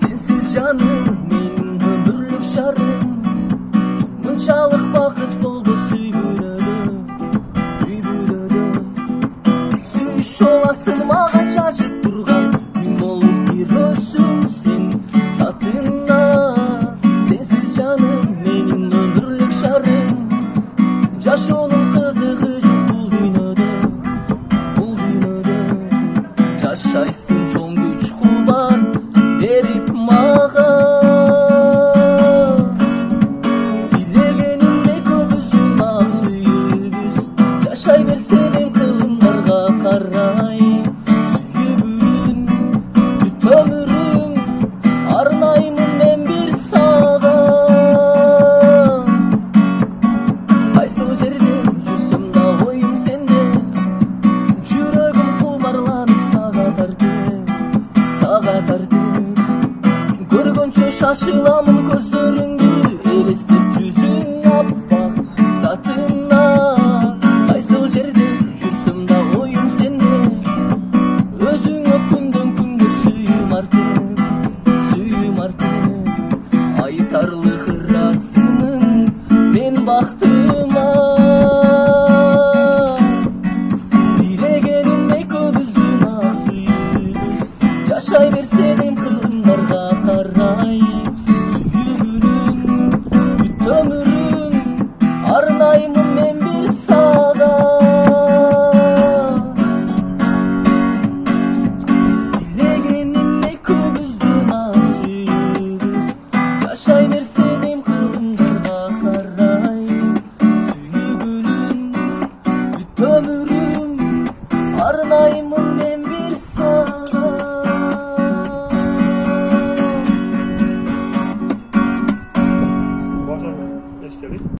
Sensiz canım benim ömürlük şarım. Mınçalık bakıt boldu süybülödü. Sүйüş olasın mağa çaçıp durgan. Gün olup bir özsün sen tatına. Sensiz canım benim ömürlük şarım. Jaşoonun kızığı жоқ бұл дүйнөдө. Жашайсың чоң күч кубат берип мага. Дилегениме көбүздүн ак сүйүүбүз. Жашай берсем кылымдарга карай. Сүйгүлүм бүт өмүрүм арнаймын мен бир сага. Кайсыл жерде жүрсөм да оюм сенде. Жүрөгүм кумарланып сага тартып. Көргөнчө шашыламын көздөрүңдү элестеп жүзүң аппак татына. Кайсыл жерде жүрсөм да оюм сенде. Өзүңө күндөн күнгө сүйүм артып. Айтарлык ыраазымын мен бактыма. Дилегениме көбүздүн ак сүйүүбүз. Жашай берсем кылымдарга карай. Сүйгүлүм бүт өмүрүм арнаймын мен бир сага. Дилегениме көбүздүн ак сүйүүбүз. Жашай берсем кылымдарга карай. Сүйгүлүм бүт өмүрүм арнаймын мен бир сага. Можно, если